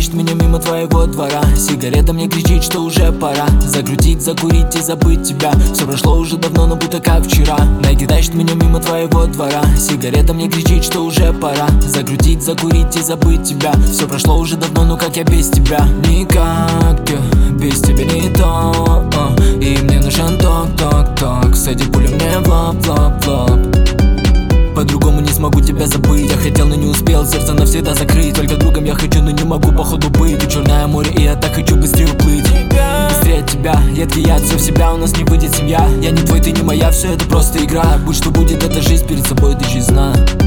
тащит меня мимо твоего двора. Сигарета мне кричит, что уже пора закрутить, закурить и забыть тебя. Все прошло уже давно, но будто как вчера. Найди тащит меня мимо твоего двора. Сигарета мне кричит, что уже пора закрутить, закурить и забыть тебя. Все прошло уже давно, но как я без тебя? Никак, без тебя не то. И мне нужен ток-ток-ток. С этих пулей мне в лоб, в лоб, в лоб. По-другому не смогу тебя забыть. Я хотел, но не успел, сердце навсегда закрыть. Только другом я хочу, но не могу походу быть. Ты черное море, и я так хочу быстрее уплыть. Быстрее от тебя, едкий яд, все в себя, у нас не выйдет семья. Я не твой, ты не моя, все это просто игра. Будь что будет, эта жизнь, перед собой ты честна.